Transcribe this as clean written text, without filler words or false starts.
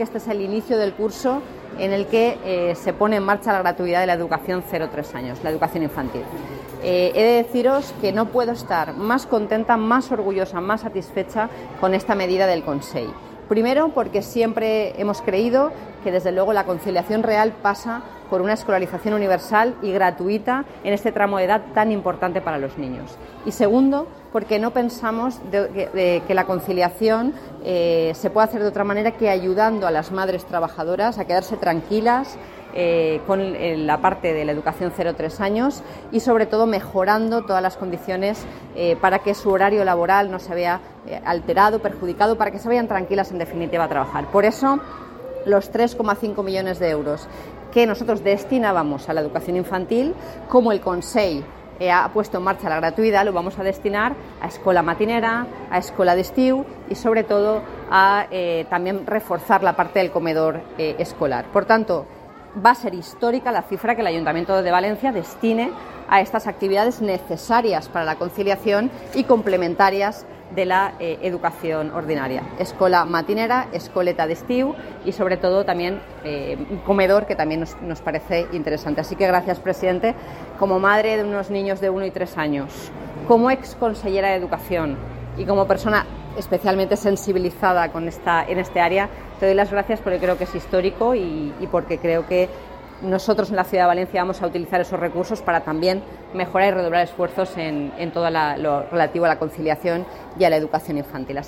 Este es el inicio del curso en el que se pone en marcha la gratuidad de la educación 0-3 años, la educación infantil. He de deciros que no puedo estar más contenta, más orgullosa, más satisfecha con esta medida del Consell. Primero, porque siempre hemos creído que desde luego la conciliación real pasa por una escolarización universal y gratuita en este tramo de edad tan importante para los niños. Y segundo, porque no pensamos que la conciliación se puede hacer de otra manera que ayudando a las madres trabajadoras a quedarse tranquilas con la parte de la educación 0-3 años y sobre todo mejorando todas las condiciones para que su horario laboral no se vea alterado, perjudicado, para que se vayan tranquilas en definitiva a trabajar. Por eso los 3,5 millones de euros que nosotros destinábamos a la educación infantil, como el Consell ha puesto en marcha la gratuidad, lo vamos a destinar a escuela matinera, a escuela d'estiu y sobre todo a también reforzar la parte del comedor escolar. Por tanto, va a ser histórica la cifra que el Ayuntamiento de Valencia destine a estas actividades necesarias para la conciliación y complementarias de la educación ordinaria. Escola matinera, escoleta d'estiu y sobre todo también un comedor que también nos parece interesante. Así que gracias, presidente. Como madre de unos niños de 1 y 3 años, como ex consellera de Educación y como persona especialmente sensibilizada en este área, te doy las gracias porque creo que es histórico y porque creo que nosotros en la Ciudad de Valencia vamos a utilizar esos recursos para también mejorar y redoblar esfuerzos en todo lo relativo a la conciliación y a la educación infantil.